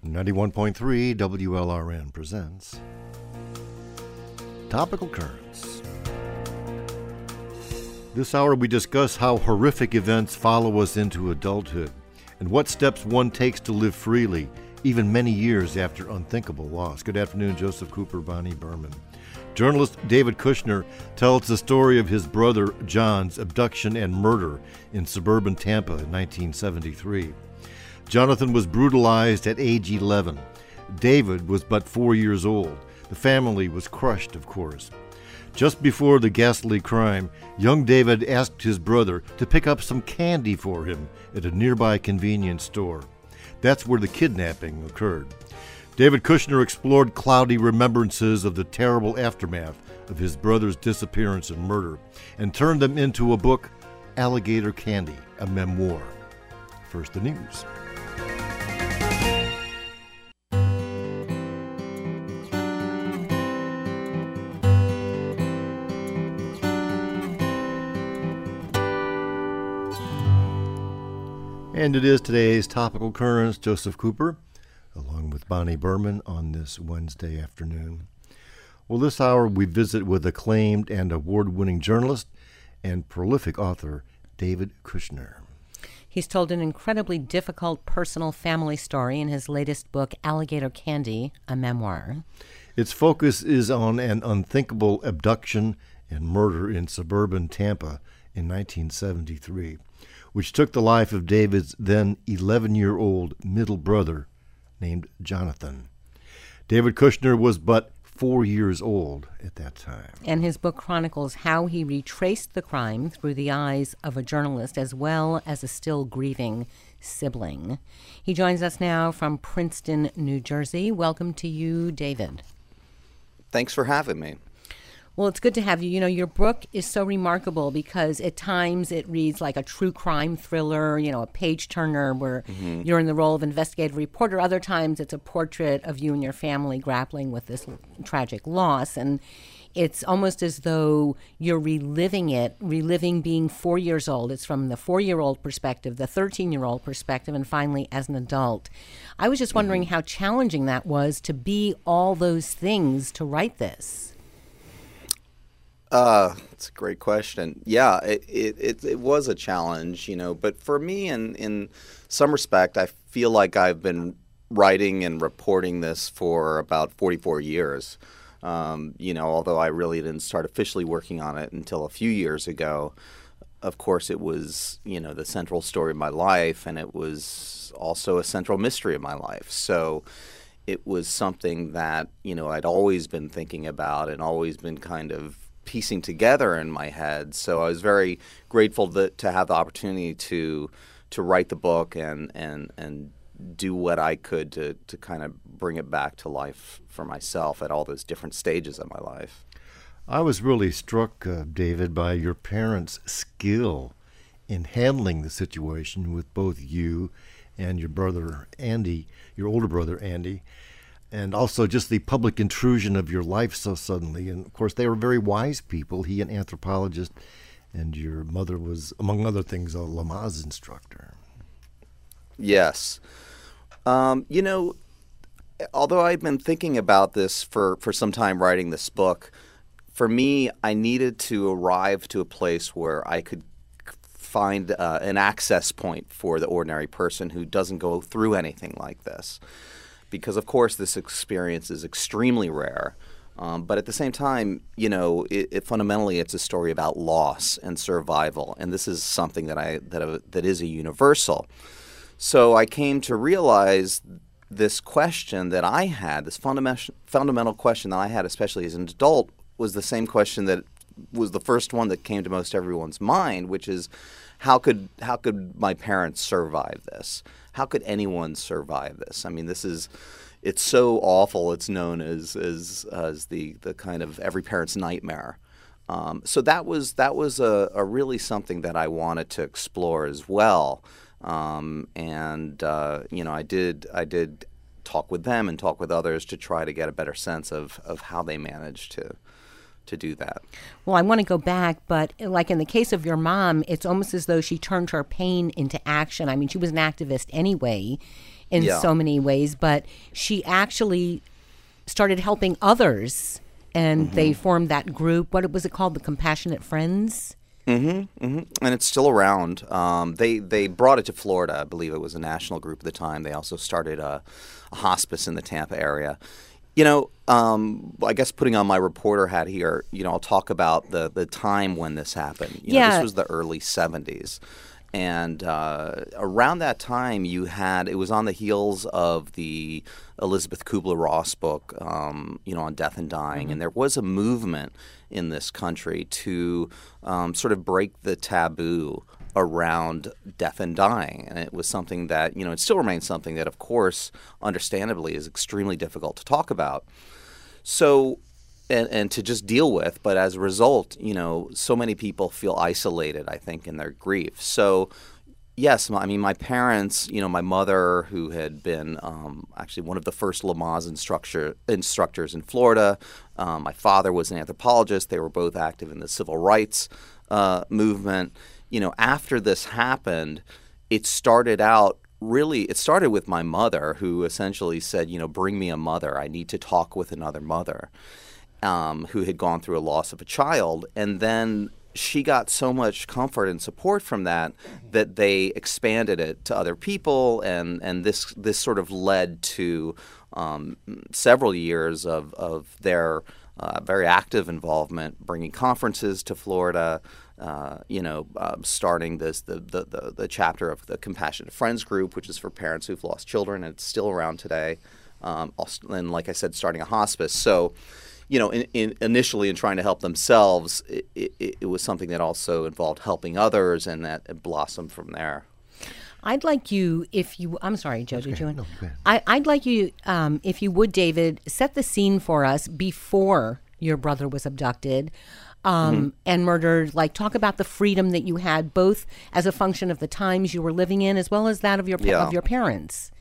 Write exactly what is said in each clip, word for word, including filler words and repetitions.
ninety-one point three W L R N presents Topical Currents. This hour we discuss how horrific events follow us into adulthood and what steps one takes to live freely, even many years after unthinkable loss. Good afternoon, Joseph Cooper, Bonnie Berman. Journalist David Kushner tells the story of his brother John's abduction and murder in suburban Tampa in nineteen seventy-three. Jonathan was brutalized at age eleven. David was but four years old. The family was crushed, of course. Just before the ghastly crime, young David asked his brother to pick up some candy for him at a nearby convenience store. That's where the kidnapping occurred. David Kushner explored cloudy remembrances of the terrible aftermath of his brother's disappearance and murder and turned them into a book, Alligator Candy, a memoir. First, the news. And it is today's Topical Currents. Joseph Cooper, along with Bonnie Berman on this Wednesday afternoon. Well, this hour we visit with acclaimed and award-winning journalist and prolific author David Kushner. He's told an incredibly difficult personal family story in his latest book, Alligator Candy, a memoir. Its focus is on an unthinkable abduction and murder in suburban Tampa in nineteen seventy-three, which took the life of David's then eleven-year-old middle brother named Jonathan. David Kushner was but four years old at that time. And his book chronicles how he retraced the crime through the eyes of a journalist as well as a still grieving sibling. He joins us now from Princeton, New Jersey. Welcome to you, David. Thanks for having me. Well, it's good to have you. You know, your book is so remarkable because at times it reads like a true crime thriller, you know, a page-turner where mm-hmm. you're in the role of investigative reporter. Other times it's a portrait of you and your family grappling with this tragic loss. And it's almost as though you're reliving it, reliving being four years old. It's from the four-year-old perspective, the thirteen-year-old perspective, and finally as an adult. I was just wondering mm-hmm. how challenging that was to be all those things to write this. Uh, it's a great question. Yeah, it, it, it, it was a challenge, you know, but for me, in, in some respect, I feel like I've been writing and reporting this for about forty-four years, um, you know, although I really didn't start officially working on it until a few years ago. Of course, it was, you know, the central story of my life, and it was also a central mystery of my life. So it was something that, you know, I'd always been thinking about and always been kind of piecing together in my head. So I was very grateful that, to have the opportunity to to write the book and and and do what I could to to kind of bring it back to life for myself at all those different stages of my life. I was really struck, uh, David, by your parents' skill in handling the situation with both you and your brother Andy, your older brother Andy, and also just the public intrusion of your life so suddenly. And, of course, they were very wise people. He, an anthropologist, and your mother was, among other things, a Lamaze instructor. Yes. Um, you know, although I've been thinking about this for, for some time writing this book, for me, I needed to arrive to a place where I could find uh, an access point for the ordinary person who doesn't go through anything like this. Because, of course, this experience is extremely rare. Um, but at the same time, you know, it, it fundamentally it's a story about loss and survival. And this is something that I that, uh, that is a universal. So I came to realize this question that I had, this fundamental fundamental question that I had, especially as an adult, was the same question that was the first one that came to most everyone's mind, which is, how could how could my parents survive this? How could anyone survive this? I mean, this is, it's so awful. It's known as as as the the kind of every parent's nightmare. Um, so that was that was a, a really something that I wanted to explore as well. Um, and uh, you know, I did I did talk with them and talk with others to try to get a better sense of of how they managed to. to do that. Well, I want to go back, but like in the case of your mom, it's almost as though she turned her pain into action. I mean, she was an activist anyway, in Yeah. so many ways, but she actually started helping others, and Mm-hmm. they formed that group. What was it called? The Compassionate Friends? Mm-hmm, mm-hmm. And it's still around. Um, they they brought it to Florida. I believe it was a national group at the time. They also started a, a hospice in the Tampa area. You know, um, I guess putting on my reporter hat here, you know, I'll talk about the the time when this happened. You know, Yeah. this was the early seventies. And uh, around that time, you had it was on the heels of the Elizabeth Kubler-Ross book, um, you know, on death and dying, Mm-hmm. and there was a movement in this country to um, sort of break the taboo around death and dying, and it was something that you know it still remains something that, of course, understandably, is extremely difficult to talk about. So. And, and to just deal with, but as a result, you know, so many people feel isolated, I think, in their grief. So, yes, my, I mean, my parents, you know, my mother, who had been um, actually one of the first Lamaze instructor, instructors in Florida, um, my father was an anthropologist. They were both active in the civil rights uh, movement. You know, after this happened, it started out really, it started with my mother, who essentially said, you know, bring me a mother. I need to talk with another mother. Um, who had gone through a loss of a child, and then she got so much comfort and support from that that they expanded it to other people, and, and this this sort of led to um, several years of, of their uh, very active involvement, bringing conferences to Florida, uh, you know, uh, starting this the, the, the, the chapter of the Compassionate Friends group, which is for parents who've lost children, and it's still around today, um, also, and like I said, starting a hospice. So, you know, in, in initially in trying to help themselves, it, it, it was something that also involved helping others, and that it blossomed from there. I'd like you, if you, I'm sorry, Joe, did you want? No, go ahead. I, I'd like you, um, if you would, David, set the scene for us before your brother was abducted um, Mm-hmm. and murdered. Like, talk about the freedom that you had, both as a function of the times you were living in, as well as that of your pa- Yeah. of your parents.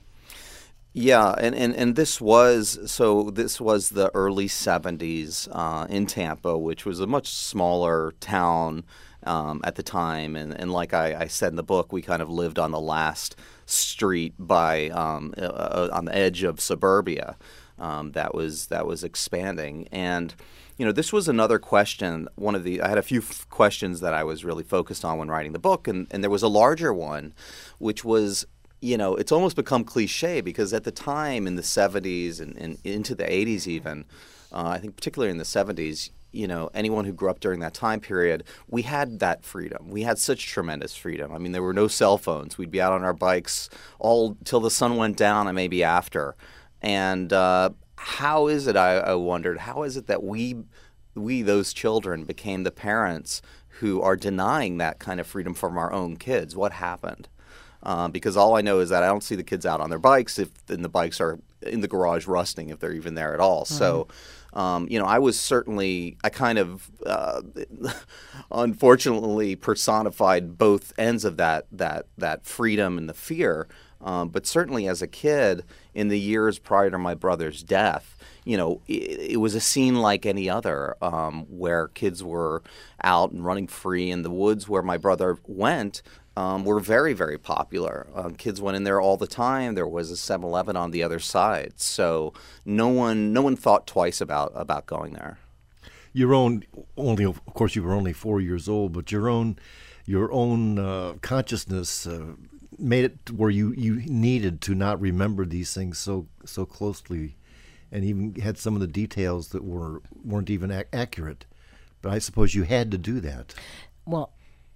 Yeah, and, and, and this was so this was the early seventies uh, in Tampa, which was a much smaller town um, at the time, and, and like I, I said in the book, we kind of lived on the last street by um, uh, on the edge of suburbia um, that was that was expanding, and you know this was another question. One of the I had a few f- questions that I was really focused on when writing the book, and, and there was a larger one, which was. You know, it's almost become cliche because at the time in the seventies and, and into the eighties even, uh, I think particularly in the seventies, you know, anyone who grew up during that time period, we had that freedom. We had such tremendous freedom. I mean, there were no cell phones. We'd be out on our bikes all till the sun went down and maybe after. And uh, how is it, I, I wondered, how is it that we, we, those children, became the parents who are denying that kind of freedom from our own kids? What happened? Uh, because all I know is that I don't see the kids out on their bikes if and the bikes are in the garage rusting if they're even there at all. Mm-hmm. So, um, you know, I was certainly I kind of uh, unfortunately personified both ends of that that that freedom and the fear. Um, but certainly as a kid, in the years prior to my brother's death, you know, it, it was a scene like any other um, where kids were out and running free in the woods where my brother went. Um, were very, very popular. Uh, kids went in there all the time. There was a seven eleven on the other side, so no one, no one thought twice about about going there. Your own, only of course, you were only four years old, but your own, your own uh, consciousness uh, made it where you, you needed to not remember these things so so closely, and even had some of the details that were weren't even ac- accurate. But I suppose you had to do that. Well.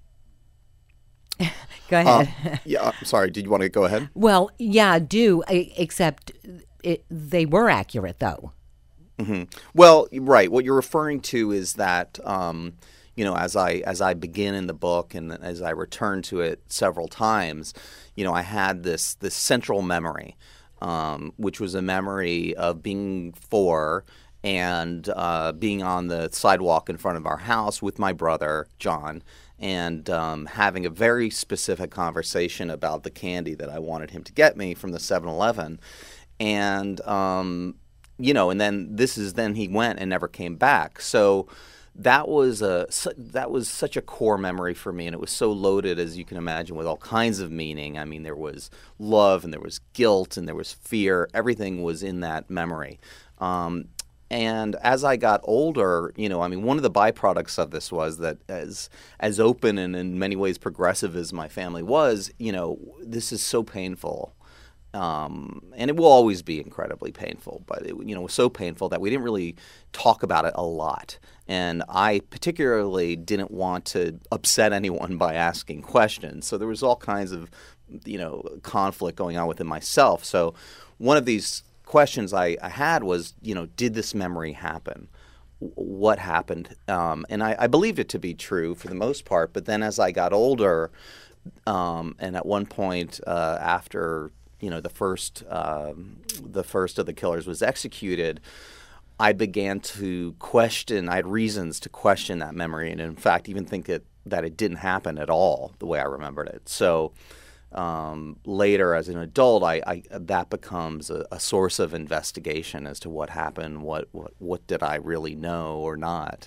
Go ahead. Uh, yeah, I'm sorry. Did you want to go ahead? Well, yeah, I do, I, except it, they were accurate, though. Mm-hmm. Well, right. What you're referring to is that, um, you know, as I as I begin in the book and as I return to it several times, you know, I had this this central memory, um, which was a memory of being four and uh, being on the sidewalk in front of our house with my brother, John, and um, having a very specific conversation about the candy that I wanted him to get me from the seven eleven. And, um, you know, and then this is then he went and never came back. So that was a su- that was such a core memory for me, and it was so loaded, as you can imagine, with all kinds of meaning. I mean, there was love, and there was guilt, and there was fear. Everything was in that memory. Um, and as I got older, you know, I mean, one of the byproducts of this was that as as open and in many ways progressive as my family was, you know, this is so painful. Um, and it will always be incredibly painful, but it, you know, it was so painful that we didn't really talk about it a lot. And I particularly didn't want to upset anyone by asking questions. So there was all kinds of, you know, conflict going on within myself. So one of these questions I, I had was, you know, did this memory happen? What happened? Um, and I, I believed it to be true for the most part. But then as I got older, um, and at one point uh, after you know, the first um, the first of the killers was executed, I began to question, I had reasons to question that memory, and in fact even think it, that it didn't happen at all the way I remembered it. So um, later as an adult, I, I that becomes a, a source of investigation as to what happened, what, what, what did I really know or not.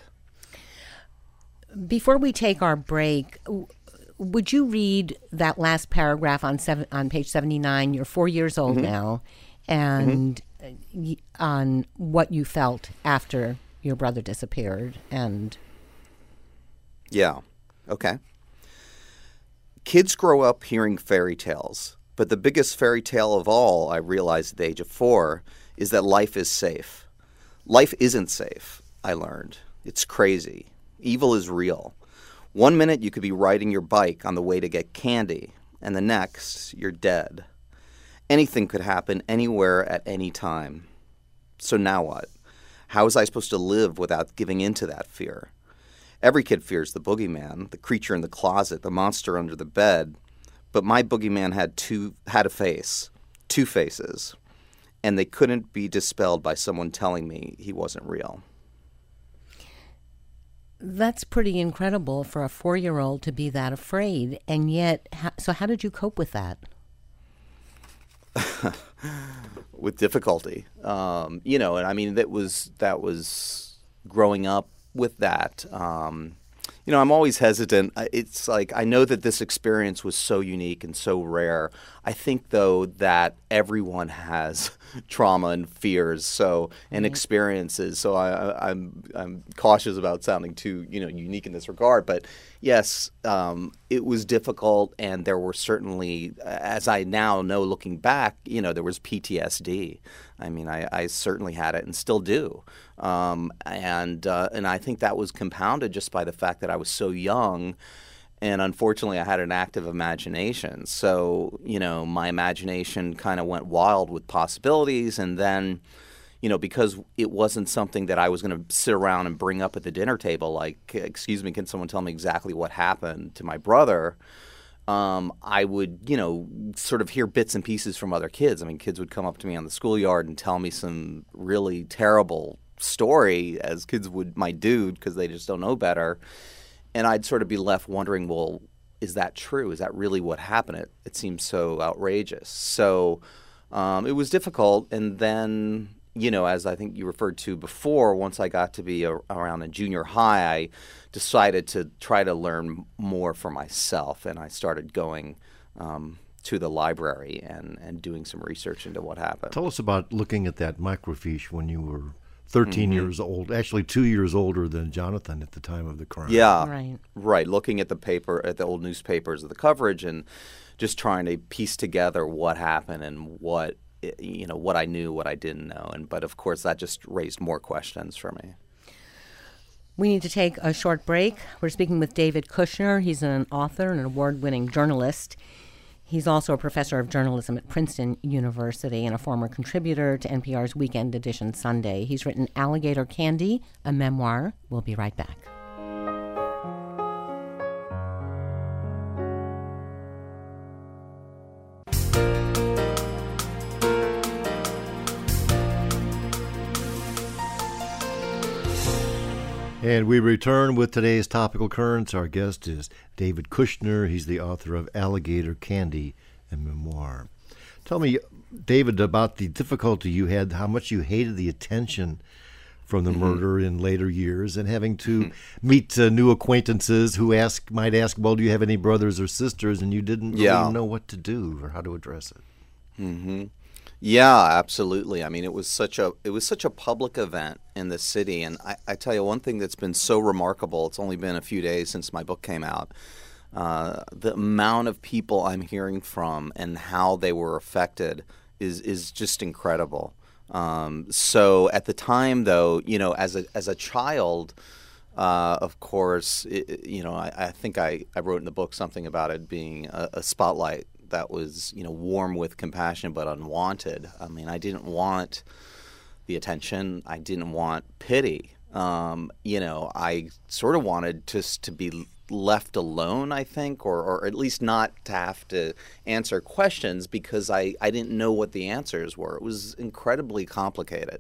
Before we take our break, would you read that last paragraph on seven, on page seventy-nine? You're four years old mm-hmm. now, and mm-hmm. on what you felt after your brother disappeared. And yeah, okay. Kids grow up hearing fairy tales, but the biggest fairy tale of all, I realized at the age of four, is that life is safe. Life isn't safe, I learned. It's crazy. Evil is real. One minute you could be riding your bike on the way to get candy, and the next you're dead. Anything could happen anywhere at any time. So now what? How was I supposed to live without giving in to that fear? Every kid fears the boogeyman, the creature in the closet, the monster under the bed. But my boogeyman had two had a face, two faces, and they couldn't be dispelled by someone telling me he wasn't real. That's pretty incredible for a four-year-old to be that afraid. And yet, so how did you cope with that? With difficulty. Um, you know, and I mean, that was, that was growing up with that. Um, you know, I'm always hesitant. It's like, I know that this experience was so unique and so rare. I think, though, that everyone has trauma and fears, so and mm-hmm. experiences. So I, I'm I'm cautious about sounding too, you know, unique in this regard. But yes, um, it was difficult, and there were certainly, as I now know, looking back, you know, there was P T S D. I mean, I, I certainly had it and still do. Um, and uh, and I think that was compounded just by the fact that I was so young, and unfortunately I had an active imagination. So, you know, my imagination kind of went wild with possibilities, and then, you know, because it wasn't something that I was going to sit around and bring up at the dinner table, like, excuse me, can someone tell me exactly what happened to my brother? Um, I would, you know, sort of hear bits and pieces from other kids. I mean, kids would come up to me on the schoolyard and tell me some really terrible story, as kids would might do because they just don't know better. And I'd sort of be left wondering, well, is that true? Is that really what happened? It, it seems so outrageous. So um, it was difficult. And then, you know, as I think you referred to before, once I got to be a, around a junior high, I decided to try to learn more for myself. And I started going um, to the library and, and doing some research into what happened. Tell us about looking at that microfiche when you were thirteen mm-hmm. years old, actually two years older than Jonathan at the time of the crime. Yeah, right. right. Looking at the paper, at the old newspapers of the coverage, and just trying to piece together what happened and what, you know, what I knew, what I didn't know. And but of course, that just raised more questions for me. We need to take a short break. We're speaking with David Kushner. He's an author and an award-winning journalist. He's also a professor of journalism at Princeton University and a former contributor to N P R's Weekend Edition Sunday. He's written Alligator Candy, a memoir. We'll be right back. And we return with today's topical currents. Our guest is David Kushner. He's the author of Alligator Candy, a memoir. Tell me, David, about the difficulty you had, how much you hated the attention from the mm-hmm. murder in later years, and having to mm-hmm. meet uh, new acquaintances who ask might ask, well, do you have any brothers or sisters? And you didn't really yeah. know what to do or how to address it. Mm-hmm. Yeah, absolutely. I mean, it was such a it was such a public event in the city, and I, I tell you one thing that's been so remarkable. It's only been a few days since my book came out. Uh, the amount of people I'm hearing from and how they were affected is is just incredible. Um, so at the time, though, you know, as a as a child, uh, of course, it, you know, I, I think I, I wrote in the book something about it being a, a spotlight that was, you know, warm with compassion but unwanted. I mean, I didn't want the attention. I didn't want pity. Um, you know, I sort of wanted just to be left alone, I think, or, or at least not to have to answer questions because I, I didn't know what the answers were. It was incredibly complicated.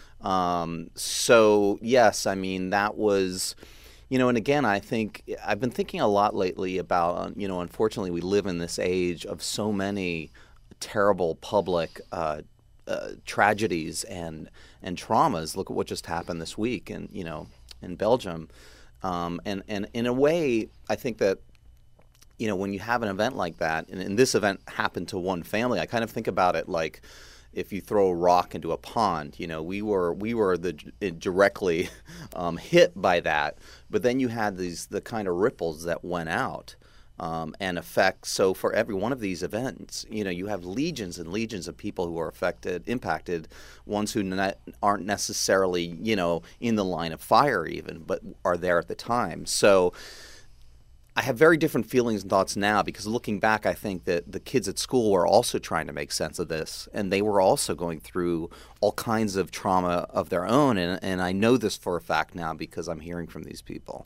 Um, so, yes, I mean, that was... You know, and again, I think I've been thinking a lot lately about, you know, unfortunately, we live in this age of so many terrible public uh, uh, tragedies and and traumas. Look at what just happened this week, in you know, in Belgium, um, and and in a way, I think that, you know, when you have an event like that, and, and this event happened to one family, I kind of think about it like, if you throw a rock into a pond, you know, we were we were the directly um, hit by that, but then you had these the kind of ripples that went out um, and affect. So for every one of these events, you know, you have legions and legions of people who are affected, impacted, ones who ne- aren't necessarily, you know, in the line of fire even, but are there at the time. So I have very different feelings and thoughts now because looking back, I think that the kids at school were also trying to make sense of this, and they were also going through all kinds of trauma of their own, and, and I know this for a fact now because I'm hearing from these people.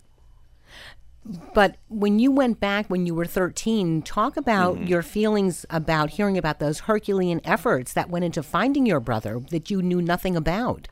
But when you went back when you were thirteen, talk about mm-hmm. your feelings about hearing about those Herculean efforts that went into finding your brother that you knew nothing about.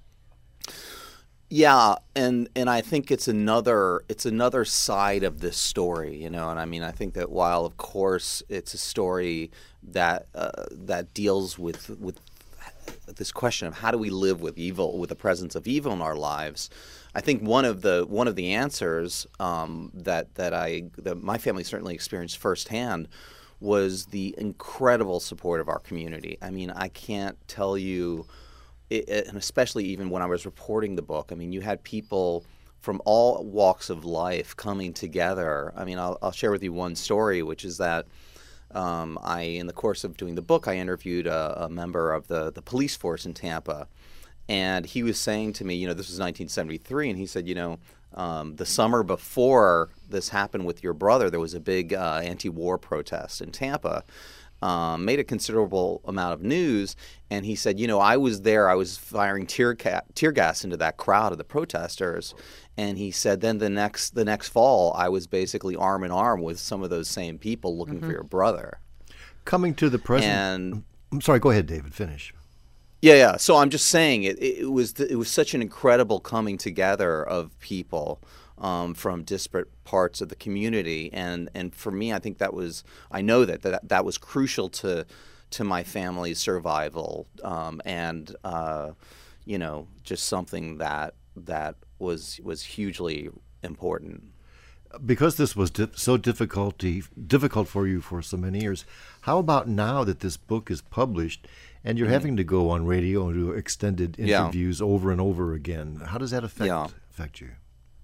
Yeah, and and I think it's another it's another side of this story, you know. And I mean, I think that while of course it's a story that uh, that deals with with this question of how do we live with evil, with the presence of evil in our lives, I think one of the one of the answers um, that that I that my family certainly experienced firsthand was the incredible support of our community. I mean, I can't tell you. It, and especially even when I was reporting the book, I mean, you had people from all walks of life coming together. I mean, I'll, I'll share with you one story, which is that um, I, in the course of doing the book, I interviewed a, a member of the, the police force in Tampa, and he was saying to me, you know, this was nineteen seventy-three, and he said, you know, um, the summer before this happened with your brother, there was a big uh, anti-war protest in Tampa. Um, made a considerable amount of news, and he said, you know, I was there, I was firing tear, ca- tear gas into that crowd of the protesters, and he said then the next the next fall, I was basically arm in arm with some of those same people looking mm-hmm. for your brother. Coming to the present, and, I'm sorry, go ahead, David, finish. Yeah, yeah, so I'm just saying, it, it, was, it was such an incredible coming together of people Um, from disparate parts of the community, and and for me, I think that was I know that that, that was crucial to to my family's survival, um, and uh, you know, just something that that was was hugely important. Because this was di- so difficulty difficult for you for so many years, how about now that this book is published and you're mm-hmm. having to go on radio and do extended interviews yeah. over and over again? How does that affect yeah. affect you?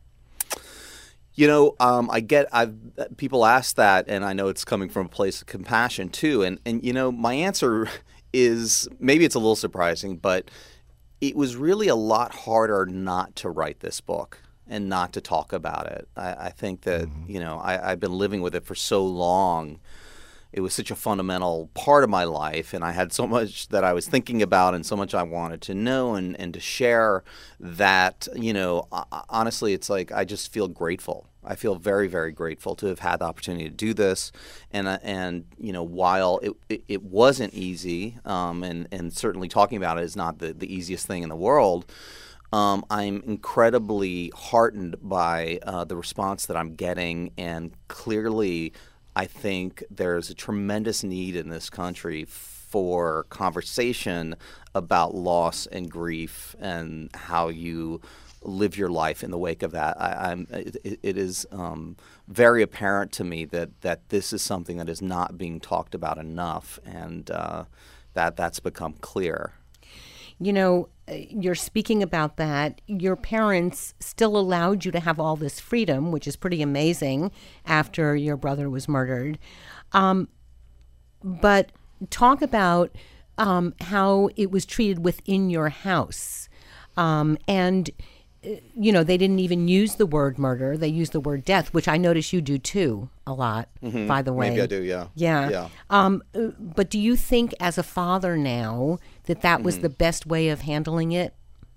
You know, um, I get I've people ask that, and I know it's coming from a place of compassion too. And and you know, my answer is maybe it's a little surprising, but it was really a lot harder not to write this book and not to talk about it. I, I think that mm-hmm. you know I, I've been living with it for so long. It was such a fundamental part of my life, and I had so much that I was thinking about and so much I wanted to know and, and to share that, you know, honestly, it's like I just feel grateful. I feel very, very grateful to have had the opportunity to do this. And, and you know, while it, it, it wasn't easy, um, and, and certainly talking about it is not the, the easiest thing in the world, Um, I'm incredibly heartened by uh, the response that I'm getting, and clearly I think there's a tremendous need in this country for conversation about loss and grief and how you live your life in the wake of that. I, I'm, it, it is um, very apparent to me that, that this is something that is not being talked about enough, and uh, that that's become clear. You know, you're speaking about that. Your parents still allowed you to have all this freedom, which is pretty amazing after your brother was murdered. Um, but talk about um, how it was treated within your house. Um, and, you know, they didn't even use the word murder. They used the word death, which I notice you do too a lot, mm-hmm. by the way. Maybe I do, yeah. Yeah. yeah. Um, but do you think as a father now that that was mm-hmm. the best way of handling it?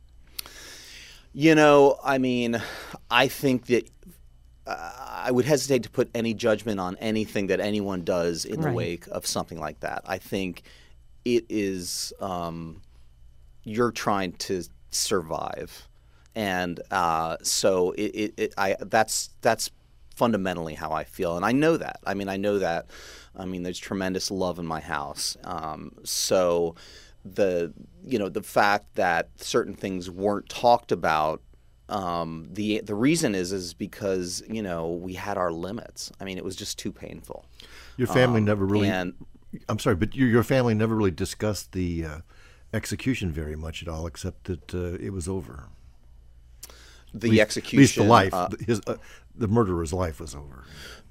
You know, I mean, I think that uh, I would hesitate to put any judgment on anything that anyone does in the right. wake of something like that. I think it is um, you're trying to survive. And uh, so it, it, it, I, that's that's fundamentally how I feel, and I know that. I mean, I know that. I mean, there's tremendous love in my house. Um, so the you know the fact that certain things weren't talked about, um, the the reason is is because you know we had our limits. I mean, it was just too painful. Your family um, never really. And, I'm sorry, but your your family never really discussed the uh, execution very much at all, except that uh, it was over. The at least, execution, at least the life, uh, his, uh, the murderer's life was over.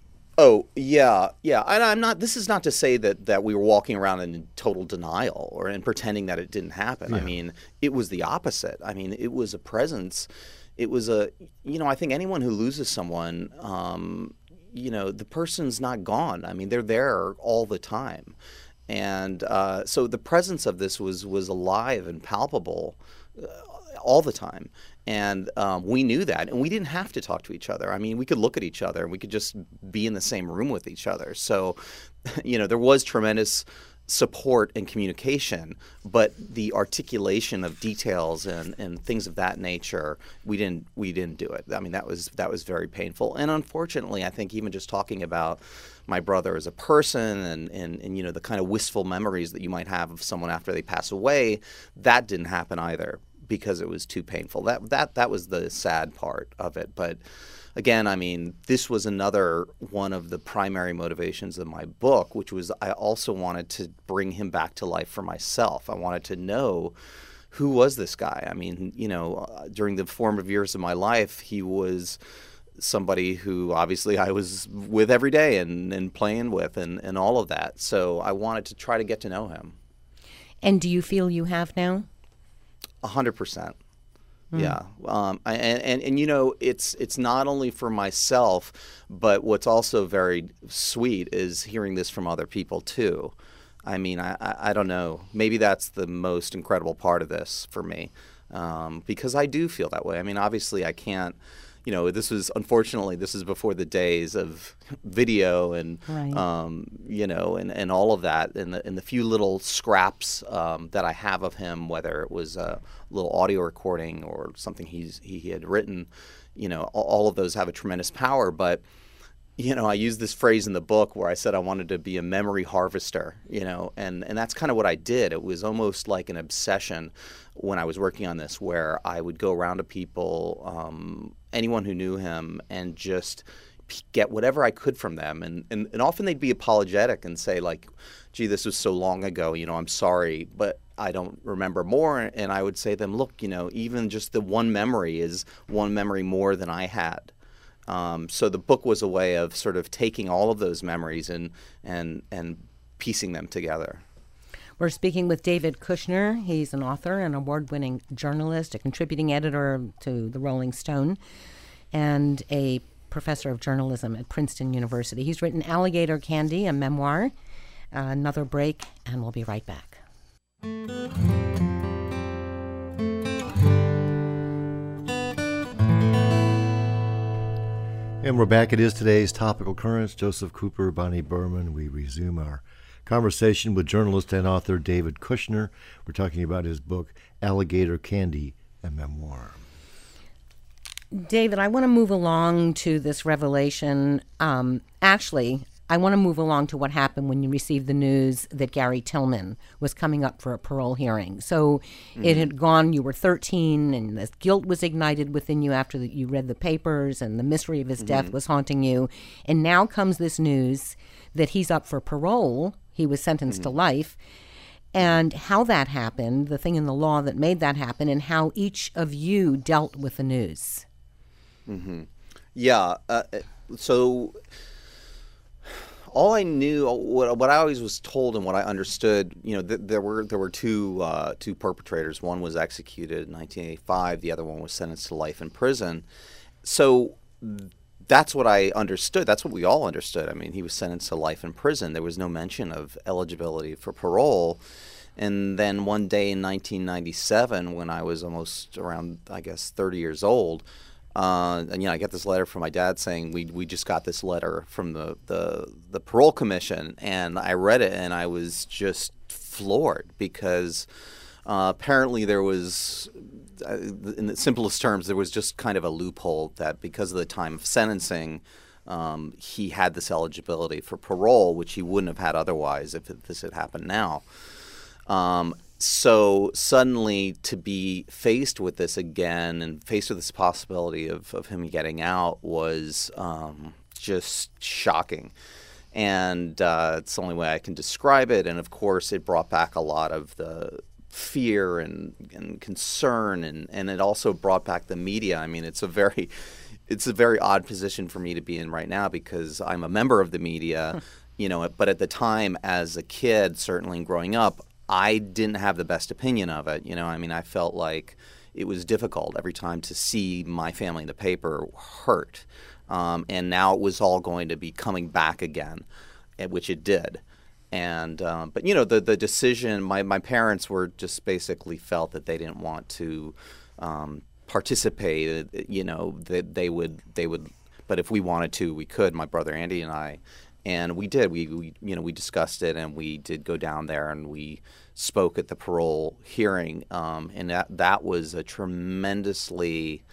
Oh yeah, yeah. And I'm not. This is not to say that, that we were walking around in total denial or in pretending that it didn't happen. Yeah. I mean, it was the opposite. I mean, it was a presence. It was a. You know, I think anyone who loses someone, um, you know, the person's not gone. I mean, they're there all the time, and uh, so the presence of this was was alive and palpable uh, all the time. And um, we knew that, and we didn't have to talk to each other. I mean, we could look at each other, and we could just be in the same room with each other. So, you know, there was tremendous support and communication, but the articulation of details and, and things of that nature, we didn't we didn't do it. I mean, that was that was very painful. And unfortunately, I think even just talking about my brother as a person and, and, and you know, the kind of wistful memories that you might have of someone after they pass away, that didn't happen either, because it was too painful. That that that was the sad part of it. But again, I mean, this was another one of the primary motivations of my book, which was I also wanted to bring him back to life for myself. I wanted to know, who was this guy? I mean, you know, uh, during the formative years of my life, he was somebody who obviously I was with every day and, and playing with and, and all of that. So I wanted to try to get to know him. And do you feel you have now? A hundred percent. Yeah. Um, I, and, and, and, you know, it's it's not only for myself, but what's also very sweet is hearing this from other people, too. I mean, I, I, I don't know. Maybe that's the most incredible part of this for me, um, because I do feel that way. I mean, obviously, I can't. You know, this was, unfortunately, this is before the days of video and, right. um, you know, and, and all of that. And the, and the few little scraps um, that I have of him, whether it was a little audio recording or something he's, he, he had written, you know, all, all of those have a tremendous power. But, you know, I used this phrase in the book where I said I wanted to be a memory harvester, you know, and, and that's kind of what I did. It was almost like an obsession when I was working on this, where I would go around to people, um, anyone who knew him, and just get whatever I could from them. And, and, and often they'd be apologetic and say, like, gee, this was so long ago, you know, I'm sorry, but I don't remember more. And I would say to them, look, you know, even just the one memory is one memory more than I had. Um, so the book was a way of sort of taking all of those memories and and and piecing them together. We're speaking with David Kushner. He's an author, an award-winning journalist, a contributing editor to the Rolling Stone, and a professor of journalism at Princeton University. He's written Alligator Candy, a memoir. Uh, another break, and we'll be right back. And we're back. It is today's Topical Currents. Joseph Cooper, Bonnie Berman. We resume our conversation with journalist and author David Kushner. We're talking about his book, Alligator Candy, a memoir. David, I want to move along to this revelation. Um, actually, I want to move along to what happened when you received the news that Gary Tillman was coming up for a parole hearing. So mm-hmm. it had gone, you were thirteen, and the guilt was ignited within you after the, you read the papers, and the mystery of his mm-hmm. death was haunting you. And now comes this news that he's up for parole. He was sentenced mm-hmm. to life. And how that happened, the thing in the law that made that happen, and how each of you dealt with the news. Mm-hmm. Yeah. Uh, so all I knew, what, what I always was told and what I understood, you know, th- there were there were two uh, two perpetrators. One was executed in nineteen eighty-five. The other one was sentenced to life in prison. So that's what I understood. That's what we all understood. I mean, he was sentenced to life in prison. There was no mention of eligibility for parole. And then one day in nineteen ninety-seven, when I was almost around, I guess, thirty years old, Uh, and, you know, I get this letter from my dad saying, we we just got this letter from the, the, the parole commission. And I read it, and I was just floored because uh, apparently there was, uh, in the simplest terms, there was just kind of a loophole that because of the time of sentencing, um, he had this eligibility for parole, which he wouldn't have had otherwise if it, this had happened now. Um So suddenly to be faced with this again and faced with this possibility of, of him getting out was um, just shocking. And uh, it's the only way I can describe it. And, of course, it brought back a lot of the fear and, and concern. And, and it also brought back the media. I mean, it's a very it's a very odd position for me to be in right now because I'm a member of the media, you know, but at the time as a kid, certainly growing up, I didn't have the best opinion of it. You know, I mean, I felt like it was difficult every time to see my family in the paper hurt. Um, and now it was all going to be coming back again, which it did. And um, but, you know, the, the decision, my, my parents were just basically felt that they didn't want to um, participate. You know, that they would, they would, but if we wanted to, we could, my brother Andy and I. And we did. We, we, you know, we discussed it, and we did go down there, and we spoke at the parole hearing, um, and that that was a tremendously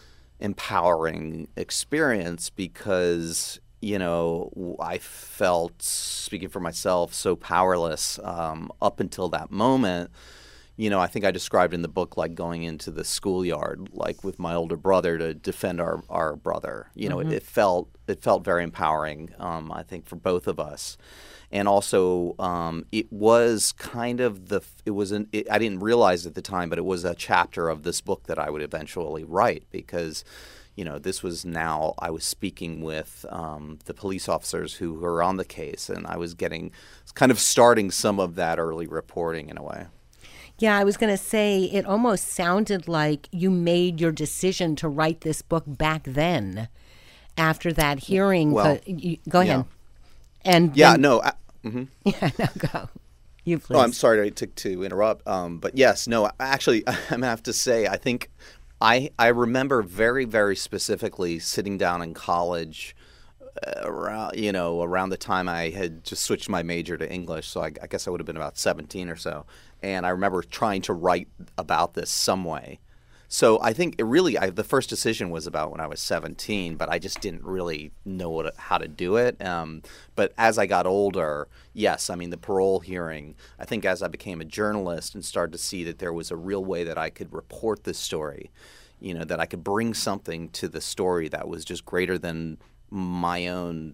empowering experience because, you know, I felt, speaking for myself, so powerless um, up until that moment. You know, I think I described in the book like going into the schoolyard, like with my older brother to defend our, our brother. You know, mm-hmm. it, it felt it felt very empowering, um, I think, for both of us. And also, um, it was kind of the it was an it, I didn't realize at the time, but it was a chapter of this book that I would eventually write because, you know, this was now I was speaking with um, the police officers who were on the case, and I was getting kind of starting some of that early reporting in a way. Yeah, I was going to say it almost sounded like you made your decision to write this book back then after that hearing. Well, you, go ahead. Yeah, and yeah then, no. I, mm-hmm. Yeah, no, go. You please. Oh, I'm sorry to, to interrupt. Um, but yes, no, actually, I'm going to have to say, I think I, I remember very, very specifically sitting down in college around, you know, around the time I had just switched my major to English. So I, I guess I would have been about seventeen or so. And I remember trying to write about this some way. So I think it really, I, the first decision was about when I was seventeen, but I just didn't really know what, how to do it. Um, but as I got older, yes, I mean, the parole hearing, I think as I became a journalist and started to see that there was a real way that I could report this story, you know, that I could bring something to the story that was just greater than my own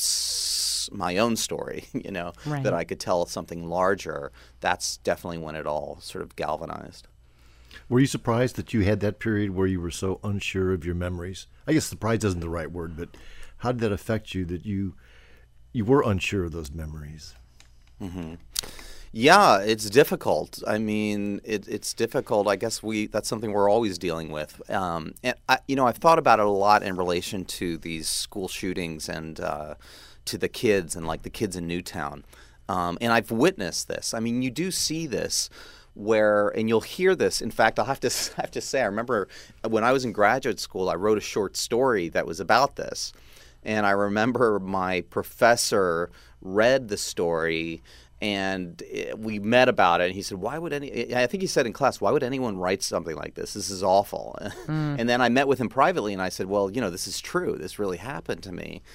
my own story, you know, right. that I could tell something larger. That's definitely when it all sort of galvanized. Were you surprised that you had that period where you were so unsure of your memories? I guess surprised isn't the right word, but how did that affect you that you you were unsure of those memories? Mm-hmm. Yeah, it's difficult. I mean, it, it's difficult. I guess we that's something we're always dealing with. Um, and, I, you know, I've thought about it a lot in relation to these school shootings and uh, to the kids and like the kids in Newtown. Um, and I've witnessed this. I mean, you do see this where, and you'll hear this. In fact, I'll have to I have to say, I remember when I was in graduate school, I wrote a short story that was about this. And I remember my professor read the story and we met about it. And he said, why would any, I think he said in class, why would anyone write something like this? This is awful. Mm. And then I met with him privately and I said, well, you know, this is true. This really happened to me.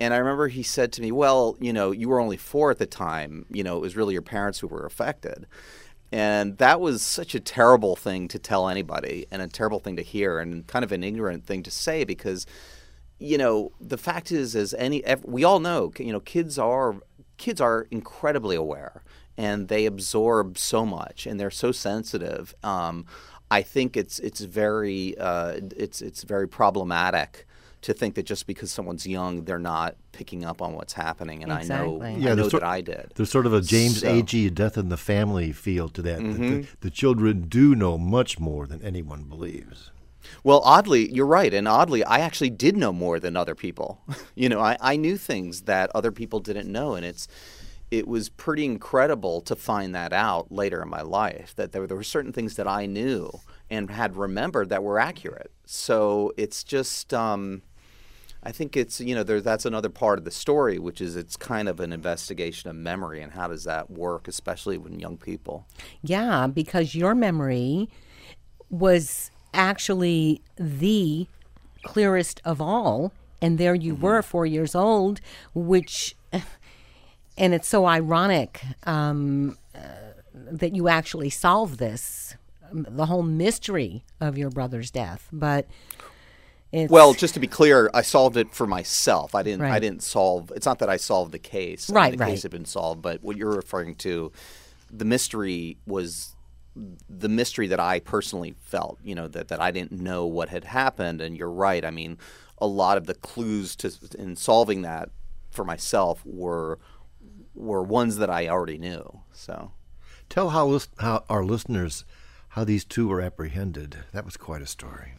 And I remember he said to me, well, you know, you were only four at the time. You know, it was really your parents who were affected. And that was such a terrible thing to tell anybody and a terrible thing to hear and kind of an ignorant thing to say because, you know, the fact is, as any we all know, you know, kids are kids are incredibly aware and they absorb so much and they're so sensitive. Um, I think it's it's very uh, it's it's very problematic to think that just because someone's young, they're not picking up on what's happening. And Exactly. I know, Yeah, I know sort- that I did. There's sort of a James So- Agee death in the family feel to that. Mhm. that the, the children do know much more than anyone believes. Well, oddly, you're right. And oddly, I actually did know more than other people. you know, I, I knew things that other people didn't know. And it's it was pretty incredible to find that out later in my life, that there, there were certain things that I knew and had remembered that were accurate. So it's just... Um, I think it's, you know, there, that's another part of the story, which is it's kind of an investigation of memory and how does that work, especially when young people. Yeah, because your memory was actually the clearest of all. And there you were, four years old, which, and it's so ironic um, uh, that you actually solved this, um, the whole mystery of your brother's death. But it's, Well, just to be clear, I solved it for myself. I didn't. I Right. didn't solve. It's not that I solved the case. I mean, Right, the right. case had been solved, but what you're referring to, the mystery was the mystery that I personally felt. You know, that that I didn't know what had happened. And you're right. I mean, a lot of the clues to in solving that for myself were were ones that I already knew. So. Tell how, lis- how our listeners how these two were apprehended. That was quite a story.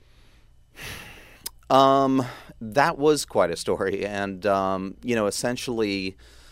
Um, that was quite a story, and um, you know, essentially,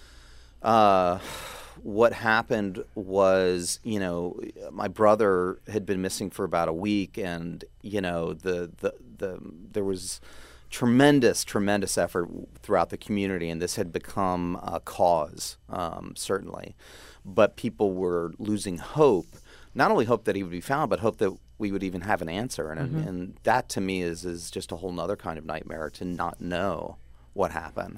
uh, what happened was, you know, my brother had been missing for about a week, and you know, the the the there was tremendous, tremendous effort throughout the community, and this had become a cause, um, certainly, but people were losing hope. Not only hope that he would be found, but hope that we would even have an answer. And, Mm-hmm. and that to me is, is just a whole nother kind of nightmare to not know what happened.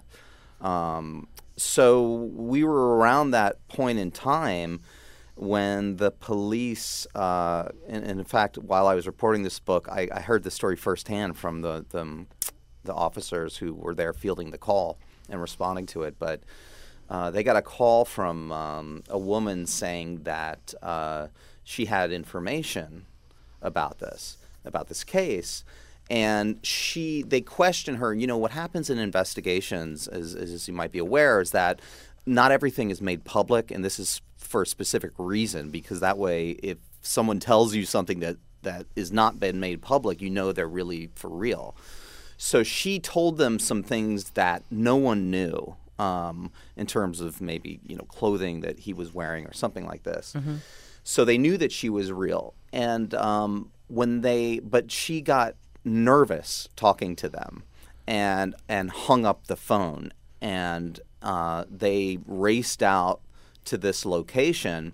Um, so we were around that point in time when the police, uh, and, and in fact, while I was reporting this book, I, I heard the story firsthand from the, the, the officers who were there fielding the call and responding to it. But uh, they got a call from um, a woman saying that uh, she had information about this, about this case, and she they questioned her. You know, what happens in investigations, as, as you might be aware, is that not everything is made public, and this is for a specific reason, because that way, if someone tells you something that, that is not been made public, you know they're really for real. So she told them some things that no one knew, um, in terms of maybe, you know, clothing that he was wearing or something like this. Mm-hmm. So they knew that she was real. And um, when they, but she got nervous talking to them and and hung up the phone. And uh, they raced out to this location,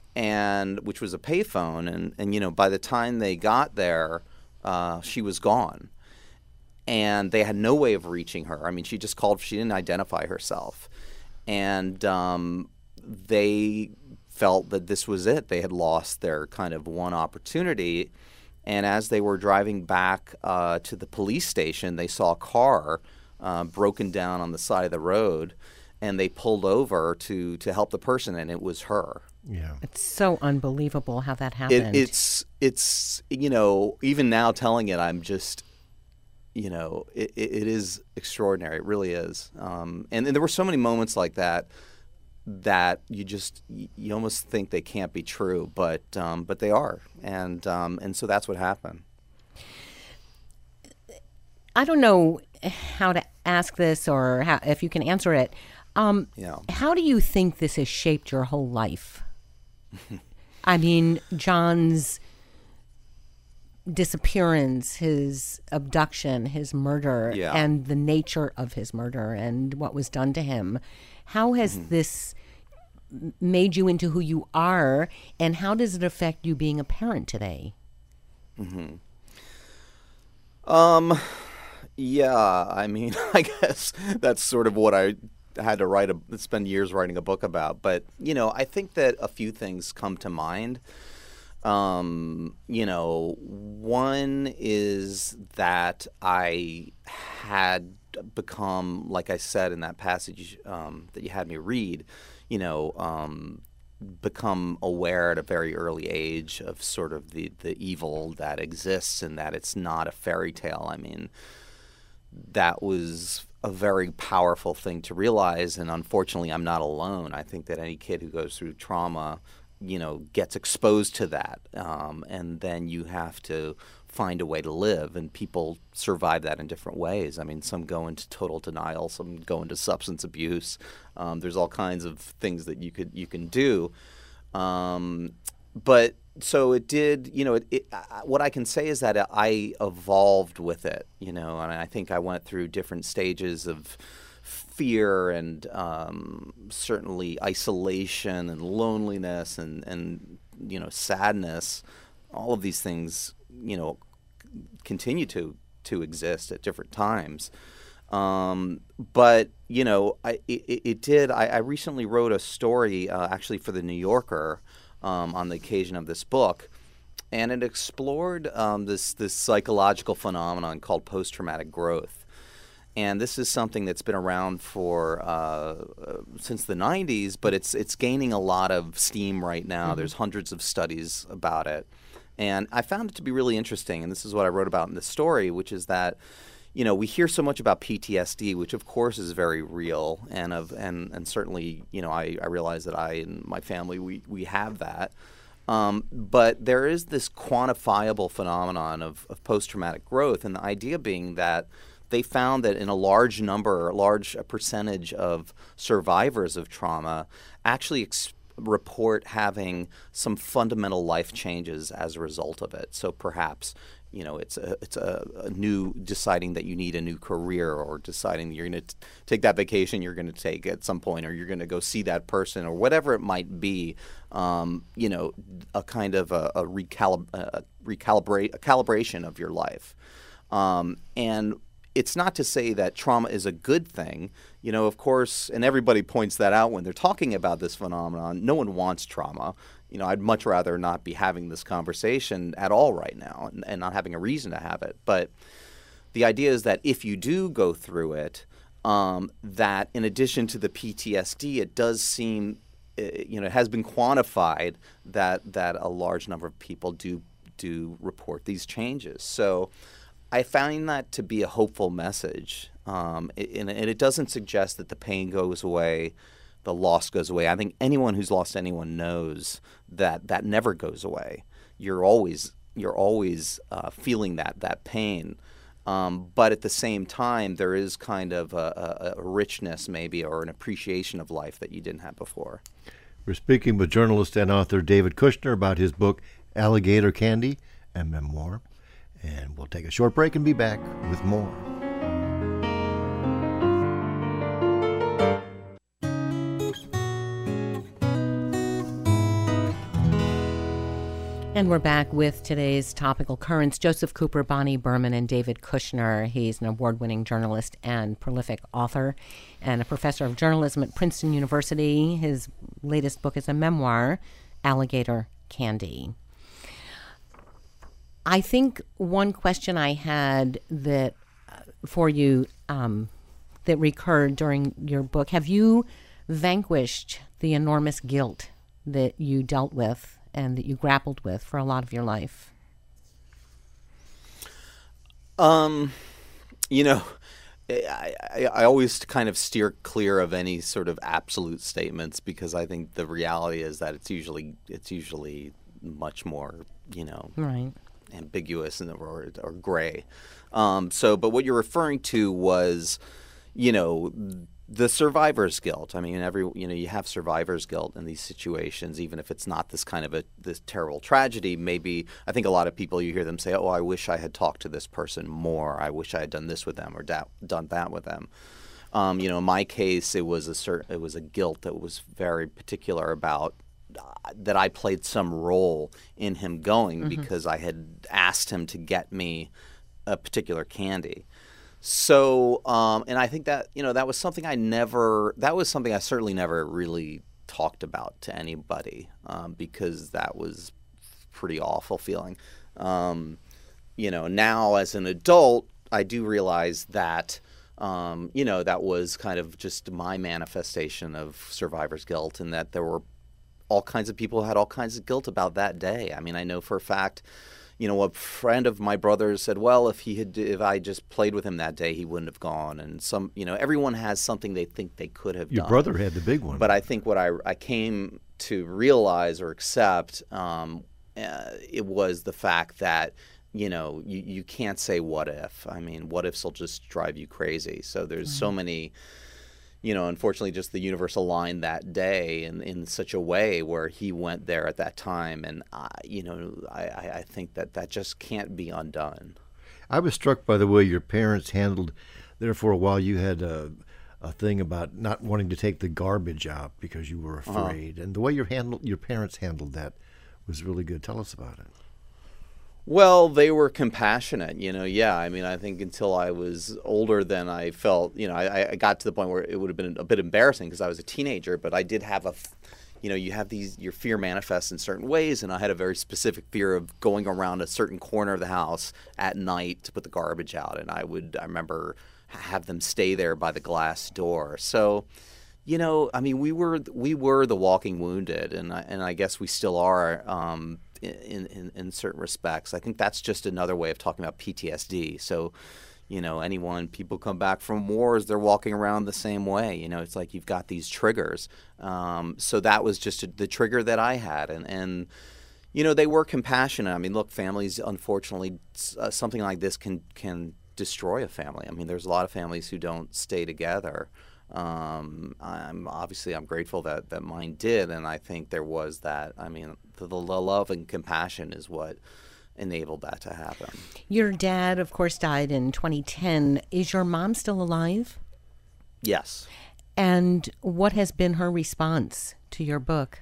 and which was a payphone. And, and you know, by the time they got there, uh, she was gone. And they had no way of reaching her. I mean, she just called. She didn't identify herself. And um, they felt that this was it. They had lost their kind of one opportunity. And as they were driving back uh, to the police station, they saw a car uh, broken down on the side of the road. And they pulled over to, to help the person, and it was her. Yeah. it's so unbelievable how that It, happened. it's, it's you know, even now telling it, I'm just, you know, it, it, it is extraordinary. It really is. Um, and, and there were so many moments like that that you just, you almost think they can't be true, but um, but they are. And um, and so that's what happened. I don't know how to ask this or how, if you can answer it. Um, Yeah. How do you think this has shaped your whole life? I mean, John's disappearance, his abduction, his murder, Yeah. and the nature of his murder and what was done to him. How has Mm-hmm. this m- made you into who you are, and how does it affect you being a parent today? Um, Yeah, I mean, I guess that's sort of what I had to write, a, spend years writing a book about. But, you know, I think that a few things come to mind. Um, you know, one is that I had become, like I said in that passage um, that you had me read, you know, um, become aware at a very early age of sort of the, the evil that exists and that it's not a fairy tale. I mean, that was a very powerful thing to realize, and unfortunately I'm not alone. I think that any kid who goes through trauma, you know, gets exposed to that, um, and then you have to find a way to live, and people survive that in different ways. I mean, some go into total denial, some go into substance abuse. Um, there's all kinds of things that you could you can do, um, but so it did. You know, it, it, uh, what I can say is that I evolved with it. You know, and I think I went through different stages of fear and um, certainly isolation and loneliness and, and you know sadness. All of these things, you know, continue to to exist at different times. Um, but you know, I it, it did. I, I recently wrote a story uh, actually for the New Yorker um, on the occasion of this book, and it explored um, this this psychological phenomenon called post-traumatic growth. And this is something that's been around for uh, since the nineties, but it's it's gaining a lot of steam right now. Mm-hmm. There's hundreds of studies about it. And I found it to be really interesting, and this is what I wrote about in the story, which is that, you know, we hear so much about P T S D, which of course is very real, and of and, and certainly, you know, I, I realize that I and my family, we, we have that. Um, but there is this quantifiable phenomenon of, of post-traumatic growth, and the idea being that they found that in a large number, a large percentage of survivors of trauma actually ex- report having some fundamental life changes as a result of it. So perhaps, you know, it's a it's a, a new deciding that you need a new career, or deciding you're going to take that vacation you're going to take at some point, or you're going to go see that person, or whatever it might be. Um, you know, a kind of a, a, recalib- a recalibrate a calibration of your life, um, and it's not to say that trauma is a good thing. You know, of course, and everybody points that out when they're talking about this phenomenon. No one wants trauma. You know, I'd much rather not be having this conversation at all right now, and, and not having a reason to have it. But the idea is that if you do go through it, um, that in addition to the P T S D, it does seem, you know, it has been quantified that that a large number of people do do report these changes. So I find that to be a hopeful message, um, and, and it doesn't suggest that the pain goes away, the loss goes away. I think anyone who's lost anyone knows that that never goes away. You're always you're always uh, feeling that that pain, um, but at the same time, there is kind of a, a, a richness, maybe, or an appreciation of life that you didn't have before. We're speaking with journalist and author David Kushner about his book Alligator Candy, a memoir. And we'll take a short break and be back with more. And we're back with today's topical currents. Joseph Cooper, Bonnie Berman, and David Kushner. He's an award-winning journalist and prolific author and a professor of journalism at Princeton University. His latest book is a memoir, Alligator Candy. I think one question I had that uh, for you um, that recurred during your book, have you vanquished the enormous guilt that you dealt with and that you grappled with for a lot of your life? Um, you know, I, I, I always kind of steer clear of any sort of absolute statements, because I think the reality is that it's usually it's usually much more, you know, right. ambiguous and or, or gray. Um, so, but what you're referring to was, you know, the survivor's guilt. I mean, every you know, you have survivor's guilt in these situations, even if it's not this kind of a this terrible tragedy. Maybe I think a lot of people, you hear them say, "Oh, I wish I had talked to this person more. I wish I had done this with them or da- done that with them." Um, you know, in my case, it was a certain, it was a guilt that was very particular about that I played some role in him going, mm-hmm. because I had asked him to get me a particular candy. So, um, and I think that, you know, that was something I never, that was something I certainly never really talked about to anybody, um, because that was pretty awful feeling. Um, you know, now as an adult, I do realize that, um, you know, that was kind of just my manifestation of survivor's guilt, and that there were all kinds of people who had all kinds of guilt about that day. I mean, I know for a fact, you know, a friend of my brother's said, well, if he had, if I just played with him that day, he wouldn't have gone. And some, you know, everyone has something they think they could have Your done. brother had the big one. But I think what I, I came to realize or accept, um, uh, it was the fact that, you know, you, you can't say what if. I mean, what ifs will just drive you crazy. So there's mm-hmm. so many, you know, unfortunately, just the universe aligned that day in, in such a way where he went there at that time. And, I, you know, I, I think that that just can't be undone. I was struck by the way your parents handled, there for a while you had a, a thing about not wanting to take the garbage out because you were afraid. Uh-huh. And the way your, handle, your parents handled that was really good. Tell us about it. Well, they were compassionate, you know, yeah. I mean, I think until I was older than I felt, you know, I, I got to the point where it would have been a bit embarrassing because I was a teenager, but I did have a, you know, you have these, your fear manifests in certain ways, and I had a very specific fear of going around a certain corner of the house at night to put the garbage out, and I would, I remember, have them stay there by the glass door. So, you know, I mean, we were we were the walking wounded, and I, and I guess we still are. Um, In, in, in certain respects. I think that's just another way of talking about P T S D. So, you know, anyone, people come back from wars, they're walking around the same way. You know, it's like you've got these triggers. Um, so that was just a, the trigger that I had. And, and, you know, they were compassionate. I mean, look, families, unfortunately, uh, something like this can, can destroy a family. I mean, there's a lot of families who don't stay together. Um, I'm obviously I'm grateful that, that mine did, and I think there was that. I mean, the, the love and compassion is what enabled that to happen. Your dad, of course, died in twenty ten. Is your mom still alive? Yes. And what has been her response to your book?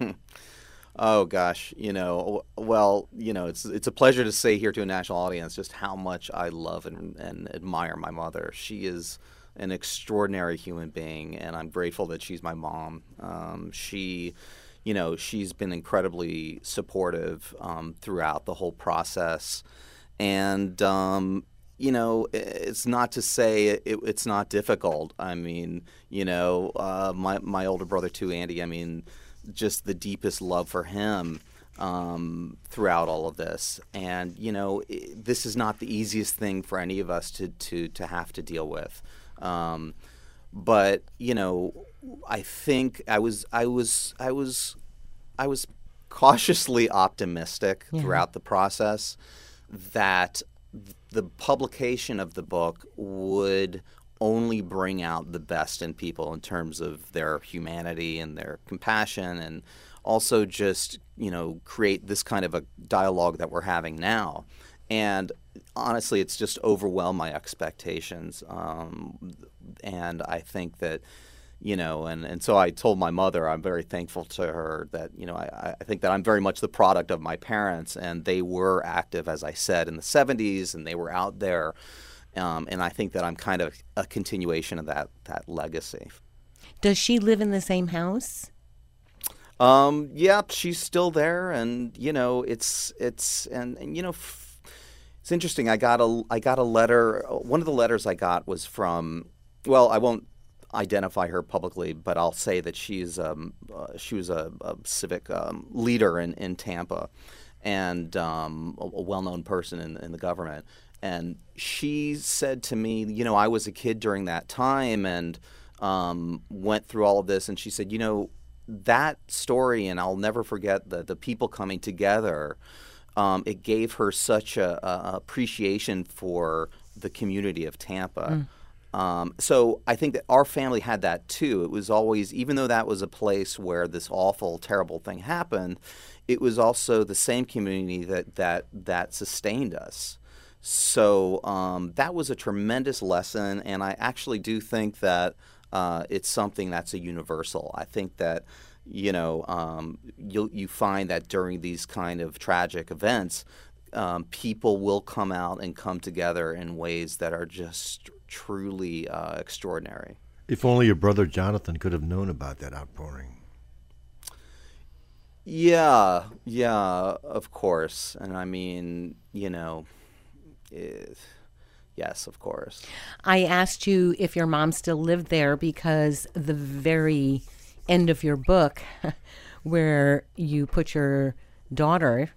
Oh gosh, you know, well, you know, it's it's a pleasure to say here to a national audience just how much I love and, and admire my mother. She is an extraordinary human being, and I'm grateful that she's my mom. Um, she, you know, she's been incredibly supportive um, throughout the whole process. And, um, you know, it's not to say it, it's not difficult. I mean, you know, uh, my, my older brother too, Andy, I mean, just the deepest love for him um, throughout all of this. And, you know, it, this is not the easiest thing for any of us to, to, to have to deal with. Um, but you know, I think I was, I was, I was, I was cautiously optimistic yeah. throughout the process that the publication of the book would only bring out the best in people in terms of their humanity and their compassion, and also just, you know, create this kind of a dialogue that we're having now. And honestly, it's just overwhelmed my expectations. Um, and I think that, you know, and, and so I told my mother, I'm very thankful to her that, you know, I, I think that I'm very much the product of my parents, and they were active, as I said, in the seventies, and they were out there. Um, and I think that I'm kind of a continuation of that, that legacy. Does she live in the same house? Um, yeah, she's still there. And, you know, it's, it's, and, and you know, f- it's interesting. I got a, I got a letter. One of the letters I got was from, well, I won't identify her publicly, but I'll say that she's, um, uh, she was a, a civic um, leader in, in Tampa, and um, a, a well-known person in, in the government. And she said to me, you know, I was a kid during that time and um, went through all of this. And she said, you know, that story, and I'll never forget the the people coming together. Um, it gave her such a, a appreciation for the community of Tampa. Mm. Um, so I think that our family had that too. It was always, even though that was a place where this awful, terrible thing happened, it was also the same community that that that sustained us. So um, that was a tremendous lesson, and I actually do think that uh, it's something that's a universal. I think that, you know, um, you you find that during these kind of tragic events, um, people will come out and come together in ways that are just truly uh, extraordinary. If only your brother Jonathan could have known about that outpouring. Yeah, yeah, of course. And I mean, you know, it, yes, of course. I asked you if your mom still lived there because the very end of your book, where you put your daughter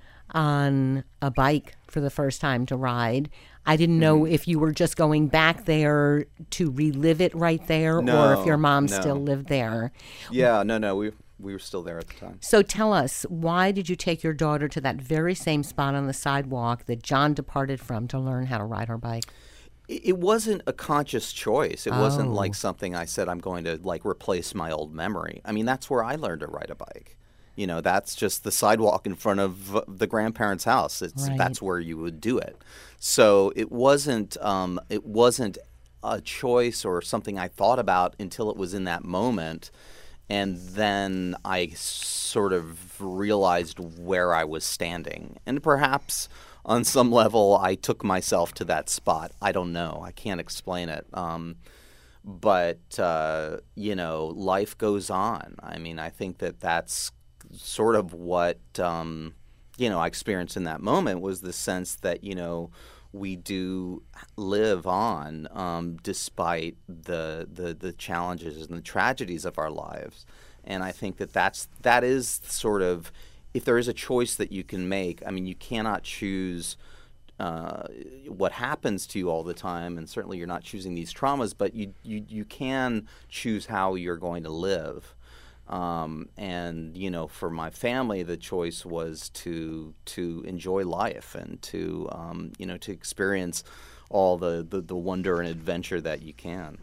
on a bike for the first time to ride, I didn't know mm-hmm. if you were just going back there to relive it right there, no, or if your mom no. still lived there. Yeah, no, no, we we were still there at the time. So tell us, why did you take your daughter to that very same spot on the sidewalk that John departed from to learn how to ride her bike? It wasn't a conscious choice. It oh. wasn't like something I said I'm going to like replace my old memory. I mean, that's where I learned to ride a bike. You know, that's just the sidewalk in front of the grandparents' house. It's right. That's where you would do it. So it wasn't um, it wasn't a choice or something I thought about until it was in that moment. And then I sort of realized where I was standing. And perhaps on some level I took myself to that spot. I don't know. I can't explain it. Um, but, uh, you know, life goes on. I mean, I think that that's sort of what, um, you know, I experienced in that moment was the sense that, you know, we do live on um, despite the, the the challenges and the tragedies of our lives. And I think that that's, that is sort of, if there is a choice that you can make, I mean, you cannot choose uh, what happens to you all the time, and certainly you're not choosing these traumas, but you, you, you can choose how you're going to live. Um, and, you know, for my family, the choice was to to enjoy life and to, um, you know, to experience all the, the, the wonder and adventure that you can.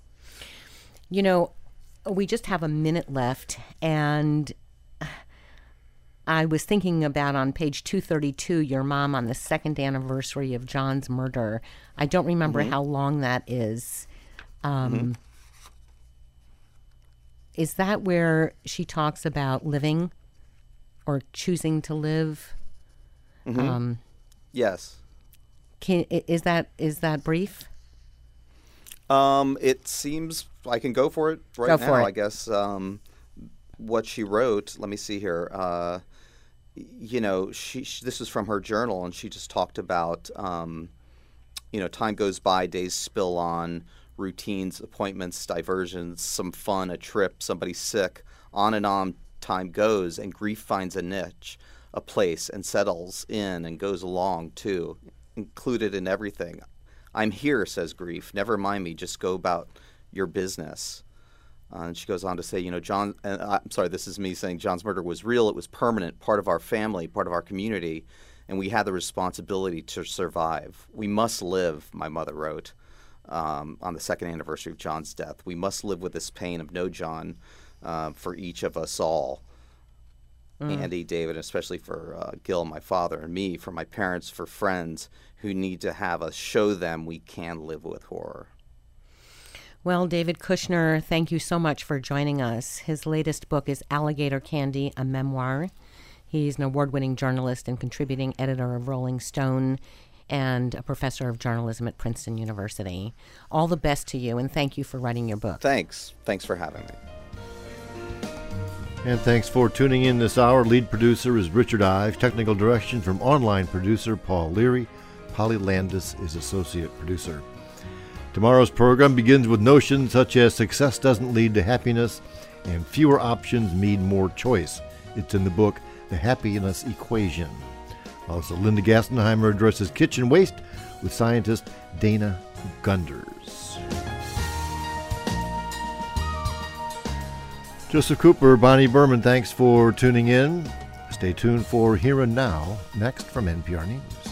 You know, we just have a minute left, and I was thinking about on page two thirty-two, your mom on the second anniversary of John's murder. I don't remember mm-hmm. how long that is. Um mm-hmm. Is that where she talks about living or choosing to live? Mm-hmm. Um, yes. Can, is that is that brief? Um, it seems I can go for it right go now, for it. I guess. Um, what she wrote, let me see here. Uh, you know, she, she this is from her journal, and she just talked about, um, you know, time goes by, days spill on, routines, appointments, diversions, some fun, a trip, somebody sick, on and on time goes, and grief finds a niche, a place, and settles in and goes along too, included in everything. I'm here, says grief, never mind me, just go about your business. Uh, and she goes on to say, you know, John, uh, I'm sorry, this is me saying John's murder was real, it was permanent, part of our family, part of our community, and we had the responsibility to survive. We must live, my mother wrote. Um, on the second anniversary of John's death. We must live with this pain of no John uh, for each of us all. Mm. Andy, David, especially for uh, Gil, my father, and me, for my parents, for friends who need to have us show them we can live with horror. Well, David Kushner, thank you so much for joining us. His latest book is Alligator Candy, a memoir. He's an award-winning journalist and contributing editor of Rolling Stone, and a professor of journalism at Princeton University. All the best to you, and thank you for writing your book. Thanks. Thanks for having me. And thanks for tuning in this hour. Lead producer is Richard Ives. Technical direction from online producer Paul Leary. Polly Landis is associate producer. Tomorrow's program begins with notions such as success doesn't lead to happiness and fewer options mean more choice. It's in the book, The Happiness Equation. Also, Linda Gassenheimer addresses kitchen waste with scientist Dana Gunders. Joseph Cooper, Bonnie Berman, thanks for tuning in. Stay tuned for Here and Now, next from N P R News.